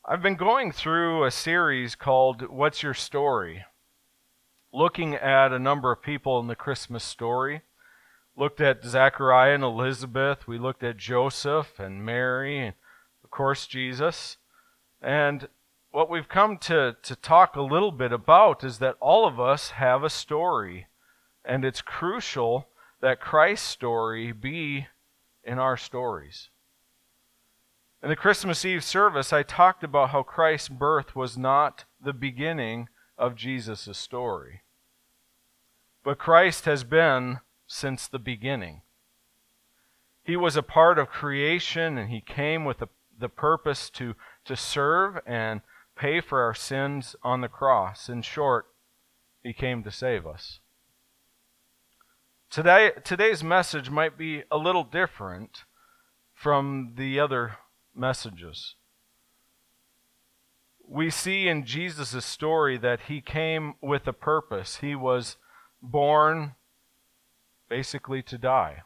I've been going through a series called What's Your Story? Looking at a number of people in the Christmas story. Looked at Zachariah and Elizabeth. We looked at Joseph and Mary and, of course, Jesus. And what we've come to talk a little bit about is that all of us have a story. And it's crucial that Christ's story be in our stories. In the Christmas Eve service, I talked about how Christ's birth was not the beginning of Jesus' story. But Christ has been since the beginning. He was a part of creation, and he came with the purpose to serve and pay for our sins on the cross. In short, he came to save us. Today's message might be a little different from the other messages. We see in Jesus' story that he came with a purpose. He was born basically to die.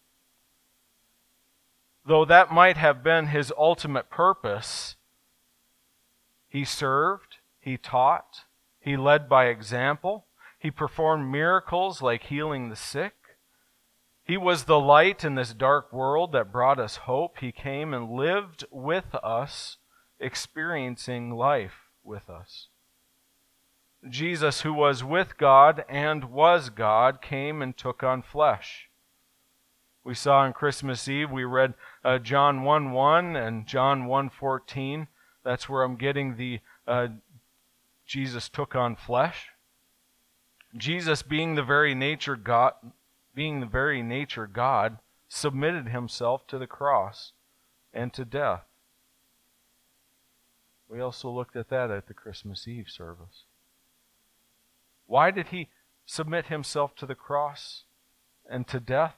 Though that might have been his ultimate purpose, he served, he taught, he led by example, he performed miracles like healing the sick. He was the light in this dark world that brought us hope. He came and lived with us, experiencing life with us. Jesus, who was with God and was God, came and took on flesh. We saw on Christmas Eve, we read John 1:1 and John 1:14. That's where I'm getting the Jesus took on flesh. Jesus, being the very nature God, submitted himself to the cross and to death. We also looked at that at the Christmas Eve service. Why did he submit himself to the cross and to death?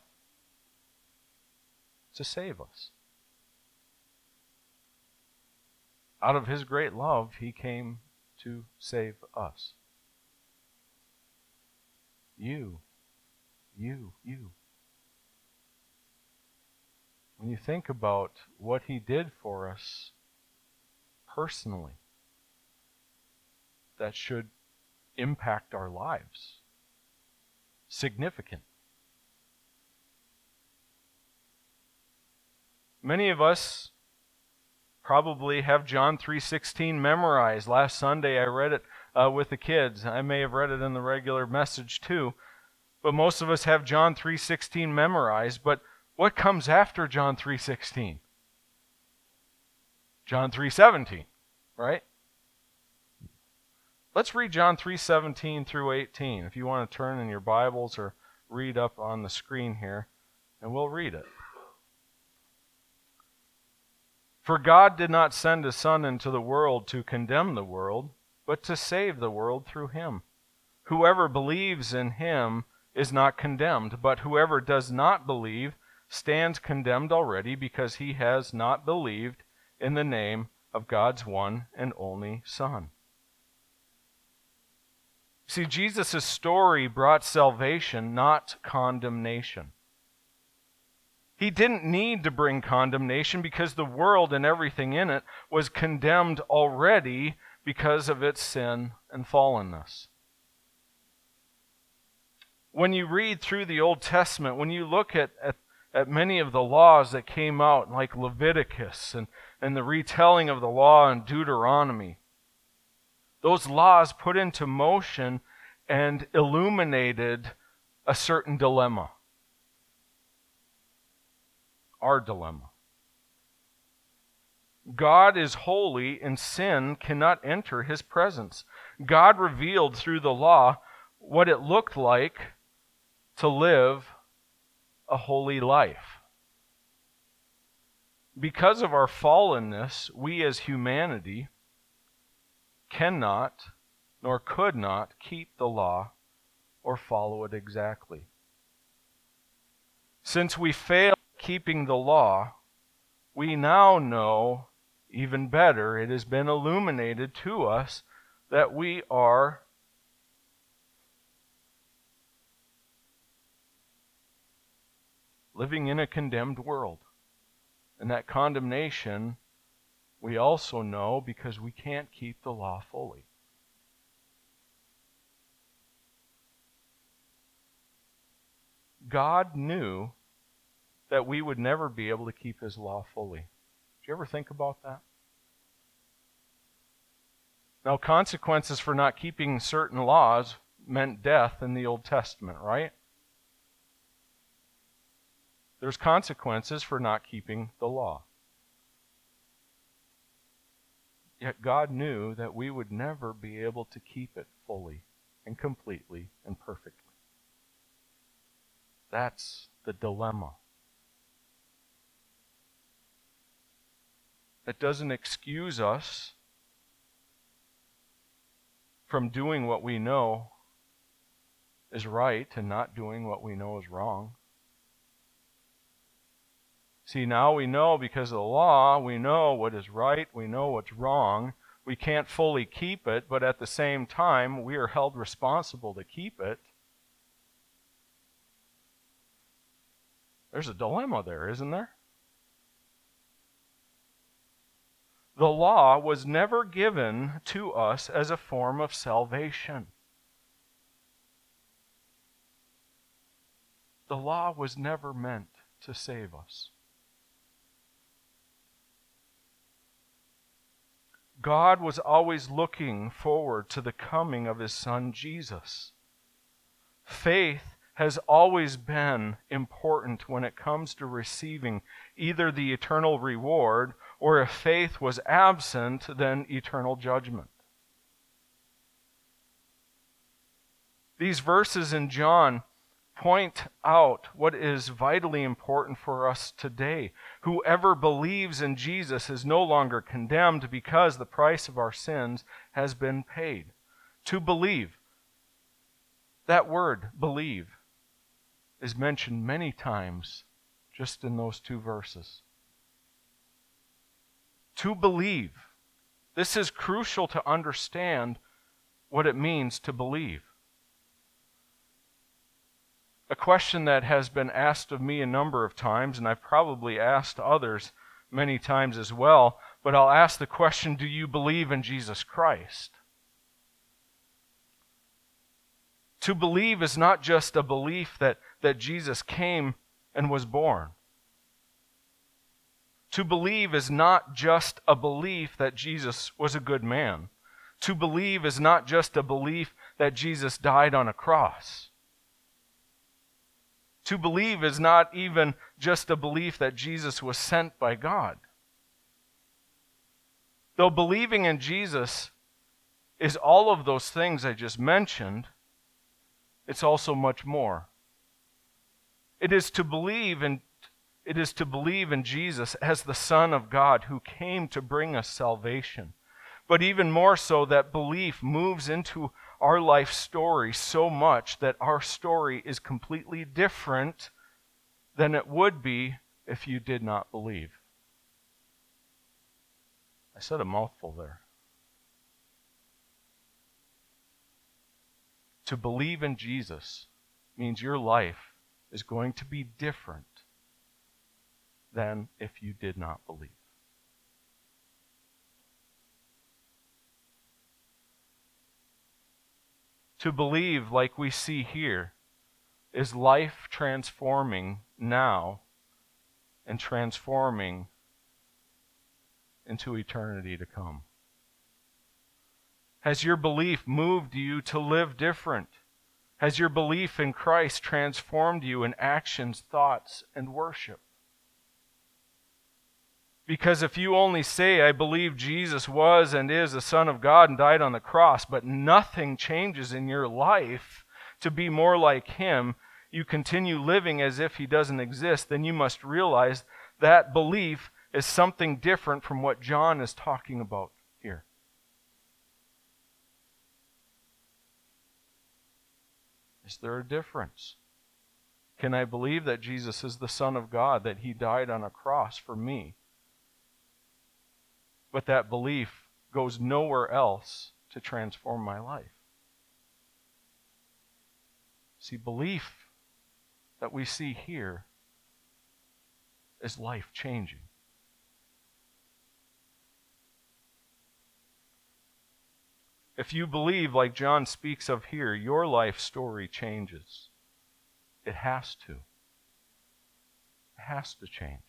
To save us. Out of his great love, he came to save us. You. When you think about what he did for us personally, that should impact our lives. Significant. Many of us probably have John 3:16 memorized. Last Sunday I read it with the kids. I may have read it in the regular message too. But most of us have John 3:16 memorized. But what comes after John 3:16? John 3:17, right? Let's read John 3:17 through 18. If you want to turn in your Bibles or read up on the screen here, and we'll read it. For God did not send his Son into the world to condemn the world, but to save the world through him. Whoever believes in him is not condemned, but whoever does not believe stands condemned already, because he has not believed in the name of God's one and only Son. See, Jesus' story brought salvation, not condemnation. He didn't need to bring condemnation because the world and everything in it was condemned already because of its sin and fallenness. When you read through the Old Testament, when you look at many of the laws that came out, like Leviticus and the retelling of the law in Deuteronomy, those laws put into motion and illuminated a certain dilemma. Our dilemma. God is holy and sin cannot enter his presence. God revealed through the law what it looked like to live a holy life. Because of our fallenness, we as humanity cannot nor could not keep the law or follow it exactly. Since we failed keeping the law, we now know even better, it has been illuminated to us that we are living in a condemned world. And that condemnation we also know because we can't keep the law fully. God knew that we would never be able to keep His law fully. Did you ever think about that? Now, consequences for not keeping certain laws meant death in the Old Testament, right? There's consequences for not keeping the law. Yet God knew that we would never be able to keep it fully and completely and perfectly. That's the dilemma. That doesn't excuse us from doing what we know is right and not doing what we know is wrong. See, now we know because of the law, we know what is right, we know what's wrong. We can't fully keep it, but at the same time, we are held responsible to keep it. There's a dilemma there, isn't there? The law was never given to us as a form of salvation. The law was never meant to save us. God was always looking forward to the coming of His Son, Jesus. Faith has always been important when it comes to receiving either the eternal reward, or if faith was absent, then eternal judgment. These verses in John point out what is vitally important for us today. Whoever believes in Jesus is no longer condemned because the price of our sins has been paid. To believe, that word, believe, is mentioned many times just in those two verses. To believe. This is crucial to understand what it means to believe. A question that has been asked of me a number of times, and I've probably asked others many times as well, but I'll ask the question, do you believe in Jesus Christ? To believe is not just a belief that Jesus came and was born. To believe is not just a belief that Jesus was a good man. To believe is not just a belief that Jesus died on a cross. To believe is not even just a belief that Jesus was sent by God. Though believing in Jesus is all of those things I just mentioned, it's also much more. It is to believe in Jesus as the Son of God who came to bring us salvation. But even more so, that belief moves into our life story so much that our story is completely different than it would be if you did not believe. I said a mouthful there. To believe in Jesus means your life is going to be different than if you did not believe. To believe, like we see here, is life transforming now and transforming into eternity to come. Has your belief moved you to live different? Has your belief in Christ transformed you in actions, thoughts, and worship? Because if you only say, I believe Jesus was and is the Son of God and died on the cross, but nothing changes in your life to be more like Him, you continue living as if He doesn't exist, then you must realize that belief is something different from what John is talking about here. Is there a difference? Can I believe that Jesus is the Son of God, that He died on a cross for me? But that belief goes nowhere else to transform my life. See, belief that we see here is life-changing. If you believe, like John speaks of here, your life story changes. It has to. It has to change.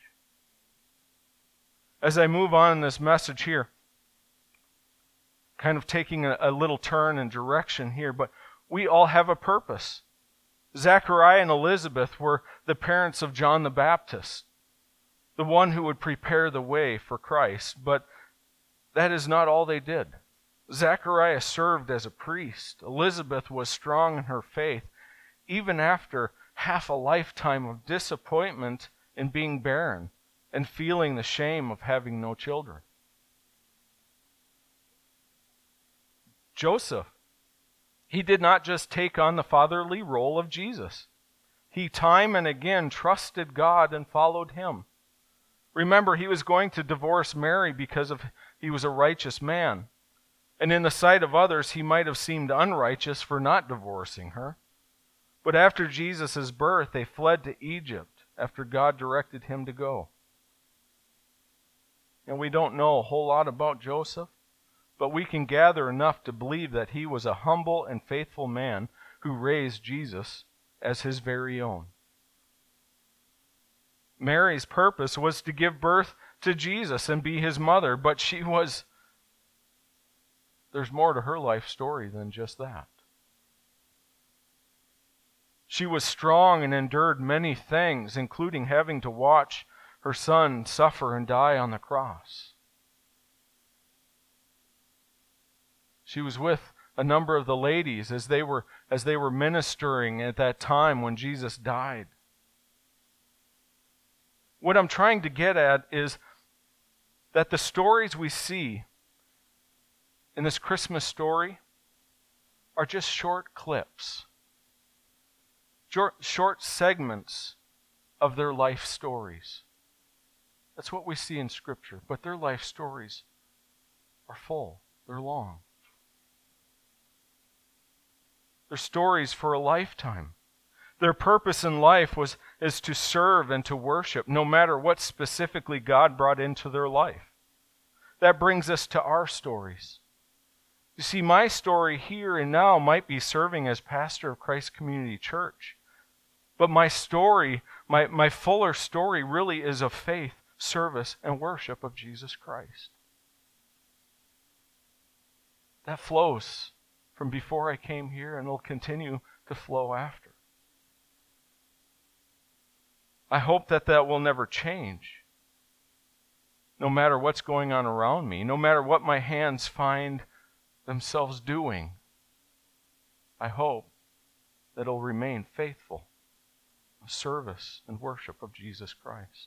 As I move on in this message here, kind of taking a little turn in direction here, but we all have a purpose. Zachariah and Elizabeth were the parents of John the Baptist, the one who would prepare the way for Christ. But that is not all they did. Zachariah served as a priest. Elizabeth was strong in her faith, even after half a lifetime of disappointment in being barren and feeling the shame of having no children. Joseph, he did not just take on the fatherly role of Jesus. He time and again trusted God and followed him. Remember, he was going to divorce Mary because he was a righteous man. And in the sight of others, he might have seemed unrighteous for not divorcing her. But after Jesus' birth, they fled to Egypt after God directed him to go. And we don't know a whole lot about Joseph, but we can gather enough to believe that he was a humble and faithful man who raised Jesus as his very own. Mary's purpose was to give birth to Jesus and be his mother, but there's more to her life story than just that. She was strong and endured many things, including having to watch her son suffer and die on the cross. She was with a number of the ladies as they were ministering at that time when Jesus died. What I'm trying to get at is that the stories we see in this Christmas story are just short clips, short segments of their life stories. That's what we see in Scripture, but their life stories are full, they're long. They're stories for a lifetime. Their purpose in life is to serve and to worship, no matter what specifically God brought into their life. That brings us to our stories. You see, my story here and now might be serving as pastor of Christ Community Church. But my story, my fuller story really is of faith, service, and worship of Jesus Christ. That flows from before I came here and will continue to flow after. I hope that will never change. No matter what's going on around me, no matter what my hands find themselves doing, I hope that it'll remain faithful of service and worship of Jesus Christ.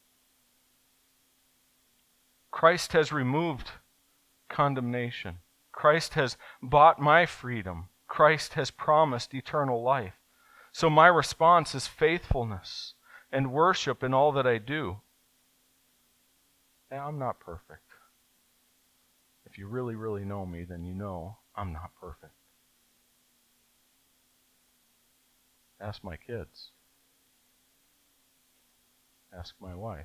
Christ has removed condemnation. Christ has bought my freedom. Christ has promised eternal life. So my response is faithfulness and worship in all that I do. And I'm not perfect. If you really, really know me, then you know I'm not perfect. Ask my kids. Ask my wife.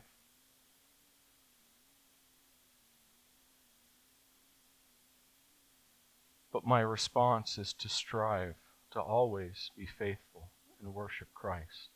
But my response is to strive to always be faithful and worship Christ,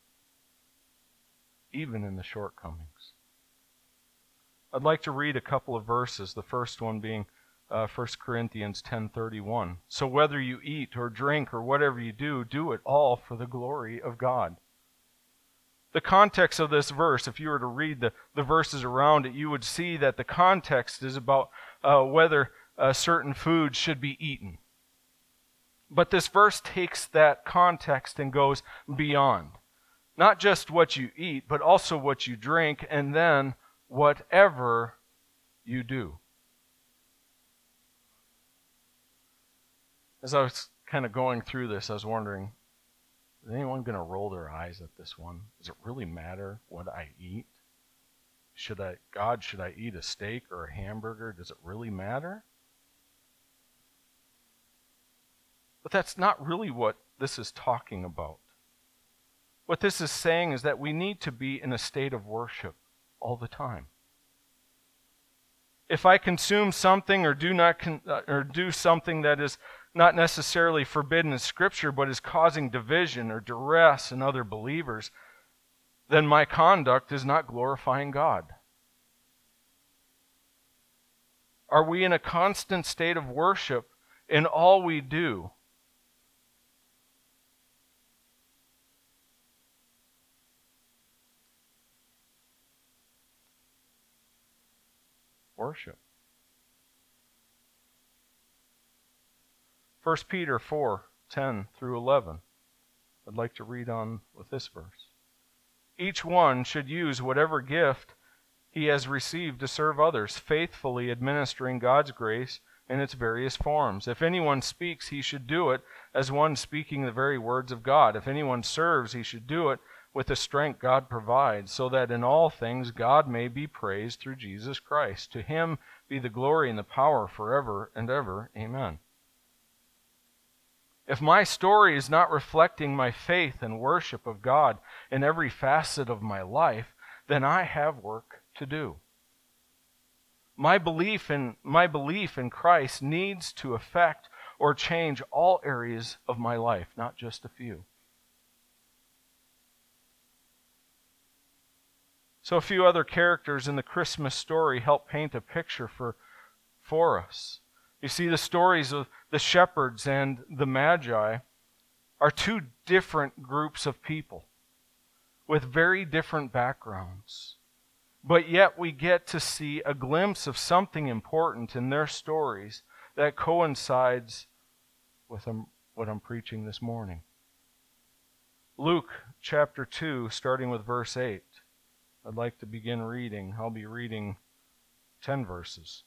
even in the shortcomings. I'd like to read a couple of verses, the first one being 1 Corinthians 10:31. So whether you eat or drink or whatever you do, do it all for the glory of God. The context of this verse, if you were to read the verses around it, you would see that the context is about whether certain foods should be eaten. But this verse takes that context and goes beyond. Not just what you eat, but also what you drink, and then whatever you do. As I was kind of going through this, I was wondering, is anyone going to roll their eyes at this one? Does it really matter what I eat? Should I eat a steak or a hamburger? Does it really matter? But that's not really what this is talking about. What this is saying is that we need to be in a state of worship all the time. If I consume something or do something that is not necessarily forbidden in Scripture, but is causing division or duress in other believers, then my conduct is not glorifying God. Are we in a constant state of worship in all we do? Worship. 1 Peter 4:10 through 11. I'd like to read on with this verse. Each one should use whatever gift he has received to serve others, faithfully administering God's grace in its various forms. If anyone speaks, he should do it as one speaking the very words of God. If anyone serves, he should do it with the strength God provides, so that in all things God may be praised through Jesus Christ. To him be the glory and the power forever and ever. Amen. If my story is not reflecting my faith and worship of God in every facet of my life, then I have work to do. My belief in Christ needs to affect or change all areas of my life, not just a few. So a few other characters in the Christmas story help paint a picture for us. You see, the stories of the shepherds and the magi are two different groups of people with very different backgrounds. But yet we get to see a glimpse of something important in their stories that coincides with what I'm preaching this morning. Luke chapter 2, starting with verse 8. I'd like to begin reading. I'll be reading 10 verses.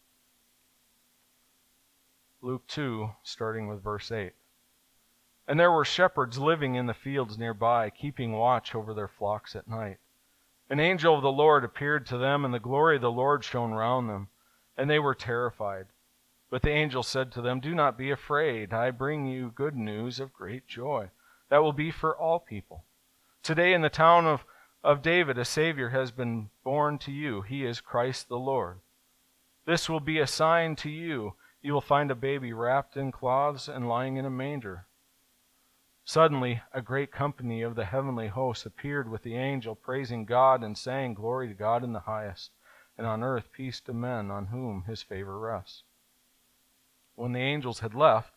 Luke 2, starting with verse 8. And there were shepherds living in the fields nearby, keeping watch over their flocks at night. An angel of the Lord appeared to them, and the glory of the Lord shone round them, and they were terrified. But the angel said to them, "Do not be afraid. I bring you good news of great joy that will be for all people. Today in the town of David a Savior has been born to you. He is Christ the Lord. This will be a sign to you. You will find a baby wrapped in cloths and lying in a manger." Suddenly, a great company of the heavenly hosts appeared with the angel, praising God and saying, "Glory to God in the highest, and on earth peace to men on whom his favor rests." When the angels had left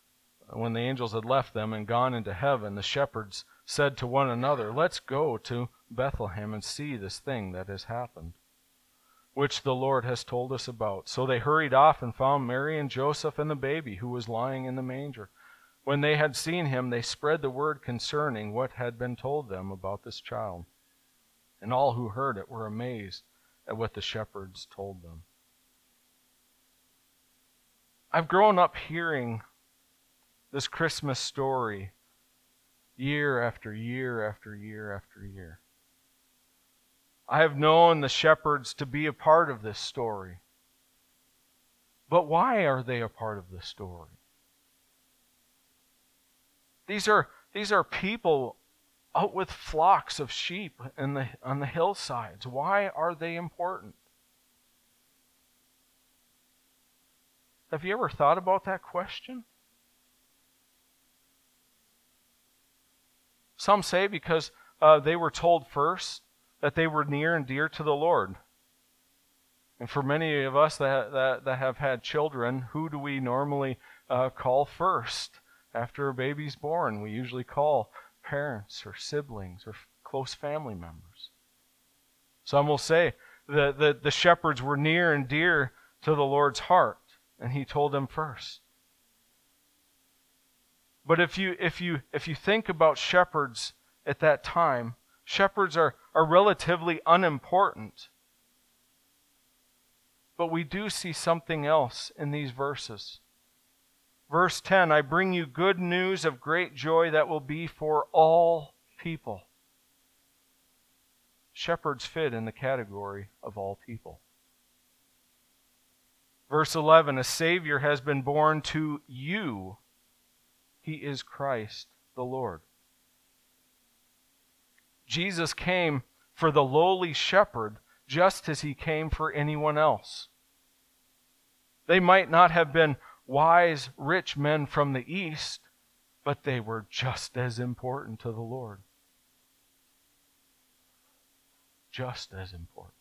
them and gone into heaven, the shepherds said to one another, "Let's go to Bethlehem and see this thing that has happened, which the Lord has told us about." So they hurried off and found Mary and Joseph and the baby who was lying in the manger. When they had seen him, they spread the word concerning what had been told them about this child. And all who heard it were amazed at what the shepherds told them. I've grown up hearing this Christmas story year after year after year after year. I have known the shepherds to be a part of this story. But why are they a part of this story? These are people out with flocks of sheep on the hillsides. Why are they important? Have you ever thought about that question? Some say because they were told first that they were near and dear to the Lord. And for many of us that have had children, who do we normally call first? After a baby's born, we usually call parents or siblings or close family members. Some will say that the shepherds were near and dear to the Lord's heart, and he told them first. But if you think about shepherds at that time, shepherds are relatively unimportant. But we do see something else in these verses. Verse 10, "I bring you good news of great joy that will be for all people." Shepherds fit in the category of all people. Verse 11, "A Savior has been born to you. He is Christ the Lord." Jesus came for the lowly shepherd just as he came for anyone else. They might not have been wise, rich men from the east, but they were just as important to the Lord. Just as important.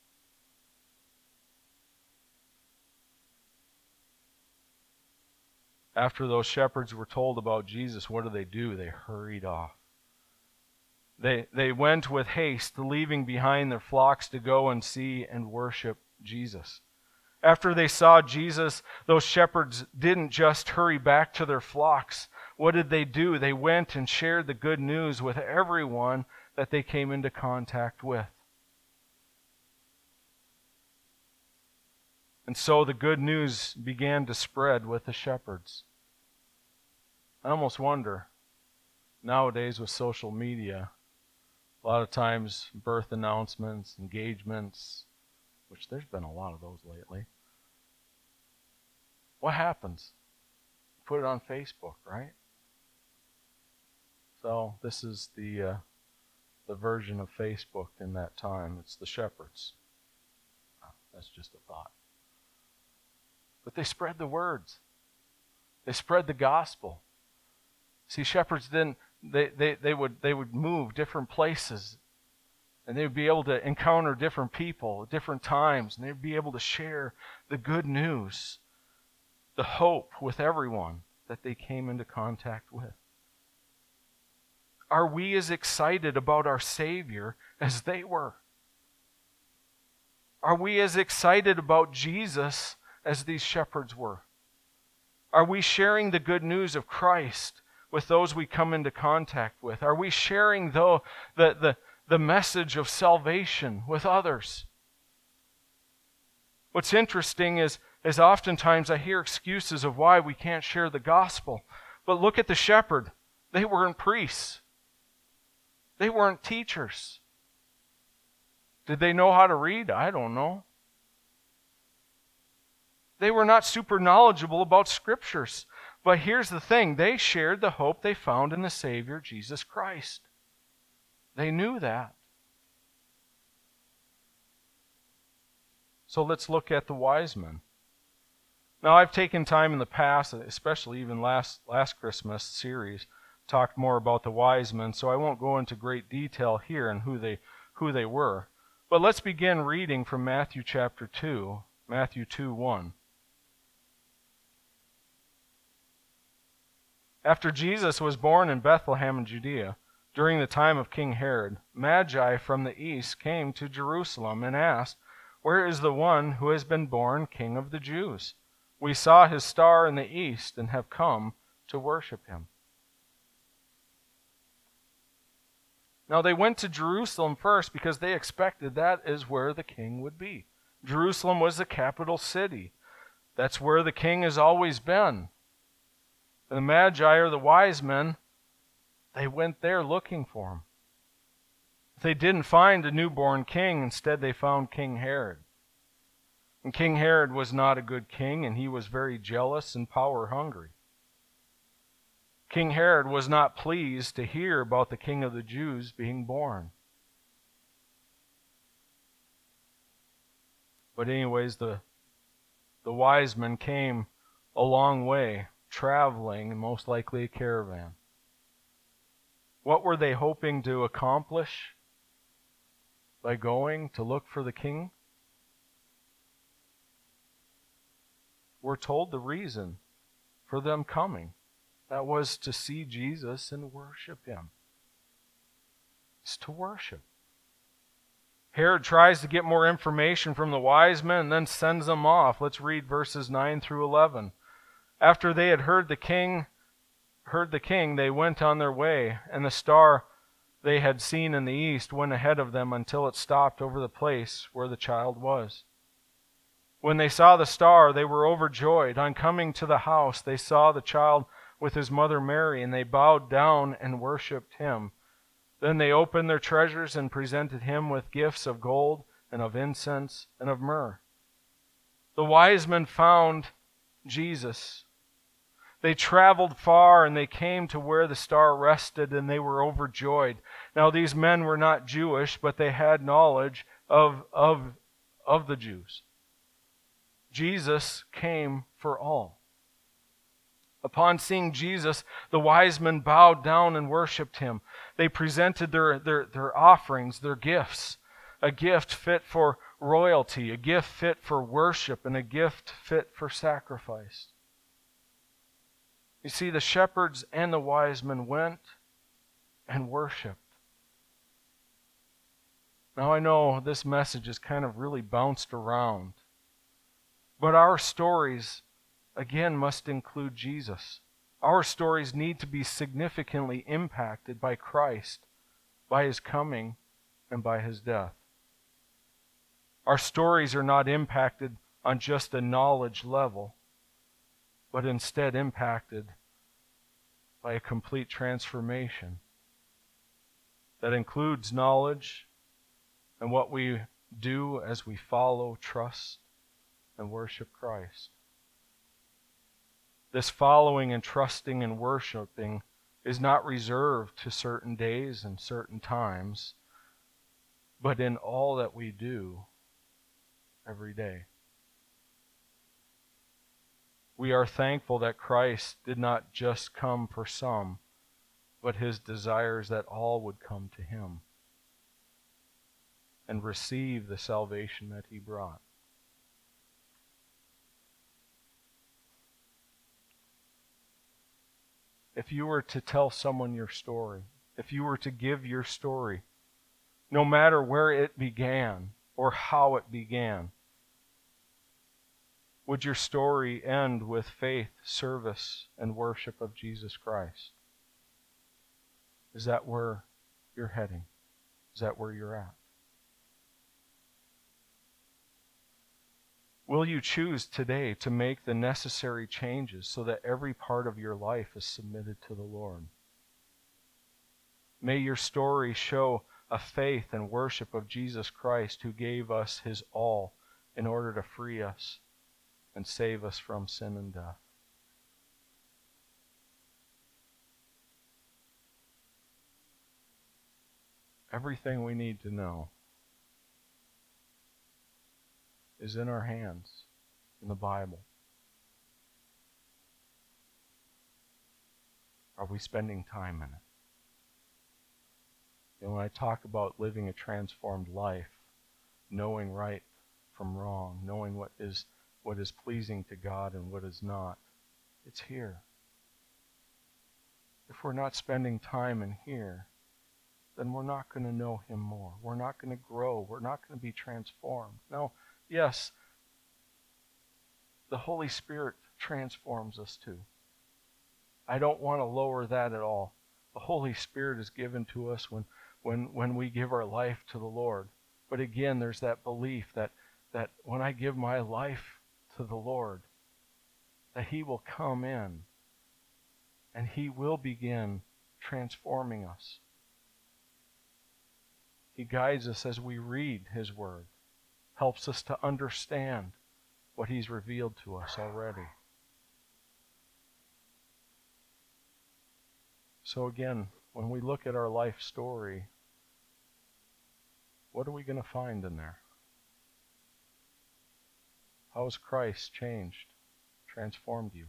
After those shepherds were told about Jesus, what do? They hurried off. They went with haste, leaving behind their flocks to go and see and worship Jesus. After they saw Jesus, those shepherds didn't just hurry back to their flocks. What did they do? They went and shared the good news with everyone that they came into contact with. And so the good news began to spread with the shepherds. I almost wonder, nowadays with social media, a lot of times birth announcements, engagements, which there's been a lot of those lately. What happens? Put it on Facebook, right? So this is the version of Facebook in that time. It's the shepherds. That's just a thought. But they spread the words. They spread the gospel. See, shepherds didn't. They would move different places, and they would be able to encounter different people at different times, and they'd be able to share the good news, the hope with everyone that they came into contact with. Are we as excited about our Savior as they were? Are we as excited about Jesus as these shepherds were? Are we sharing the good news of Christ with those we come into contact with? Are we sharing the message of salvation with others? What's interesting is oftentimes I hear excuses of why we can't share the gospel. But look at the shepherd. They weren't priests. They weren't teachers. Did they know how to read? I don't know. They were not super knowledgeable about scriptures. But here's the thing. They shared the hope they found in the Savior, Jesus Christ. They knew that. So let's look at the wise men. Now, I've taken time in the past, especially even last Christmas series, talked more about the wise men, so I won't go into great detail here and who they were. But let's begin reading from Matthew chapter 2, Matthew 2:1. After Jesus was born in Bethlehem in Judea, during the time of King Herod, Magi from the east came to Jerusalem and asked, "Where is the one who has been born King of the Jews? We saw his star in the east and have come to worship him." Now they went to Jerusalem first because they expected that is where the king would be. Jerusalem was the capital city. That's where the king has always been. And the Magi, or the wise men, they went there looking for him. They didn't find a newborn king. Instead, they found King Herod. And King Herod was not a good king, and he was very jealous and power-hungry. King Herod was not pleased to hear about the King of the Jews being born. But anyways, the wise men came a long way, traveling, most likely a caravan. What were they hoping to accomplish by going to look for the king? We're told the reason for them coming. That was to see Jesus and worship him. It's to worship. Herod tries to get more information from the wise men and then sends them off. Let's read verses 9 through 11. After they had heard the king, they went on their way, and the star they had seen in the east went ahead of them until it stopped over the place where the child was. When they saw the star, they were overjoyed. On coming to the house, they saw the child with his mother Mary, and they bowed down and worshipped him. Then they opened their treasures and presented him with gifts of gold and of incense and of myrrh. The wise men found Jesus. They traveled far and they came to where the star rested, and they were overjoyed. Now these men were not Jewish, but they had knowledge of the Jews. Jesus came for all. Upon seeing Jesus, the wise men bowed down and worshiped him. They presented their offerings, their gifts, a gift fit for royalty, a gift fit for worship, and a gift fit for sacrifice. You see, the shepherds and the wise men went and worshiped. Now I know this message is kind of really bounced around, but our stories, again, must include Jesus. Our stories need to be significantly impacted by Christ, by his coming, and by his death. Our stories are not impacted on just a knowledge level, but instead impacted by a complete transformation that includes knowledge and what we do as we follow, trust, and worship Christ. This following and trusting and worshiping is not reserved to certain days and certain times, but in all that we do every day. We are thankful that Christ did not just come for some, but his desire is that all would come to him and receive the salvation that he brought. If you were to tell someone your story, if you were to give your story, no matter where it began or how it began, would your story end with faith, service, and worship of Jesus Christ? Is that where you're heading? Is that where you're at? Will you choose today to make the necessary changes so that every part of your life is submitted to the Lord? May your story show a faith and worship of Jesus Christ, who gave us his all in order to free us and save us from sin and death. Everything we need to know is in our hands, in the Bible. Are we spending time in it? And when I talk about living a transformed life, knowing right from wrong, knowing what is pleasing to God and what is not, it's here. If we're not spending time in here, then we're not going to know him more. We're not going to grow. We're not going to be transformed. No, yes, the Holy Spirit transforms us too. I don't want to lower that at all. The Holy Spirit is given to us when we give our life to the Lord. But again, there's that belief that when I give my life to the Lord, that he will come in and he will begin transforming us. He guides us as we read his word, helps us to understand what he's revealed to us already. So again, when we look at our life story, what are we going to find in there? How has Christ changed, transformed you?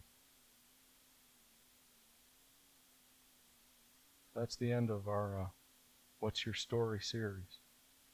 That's the end of our What's Your Story series.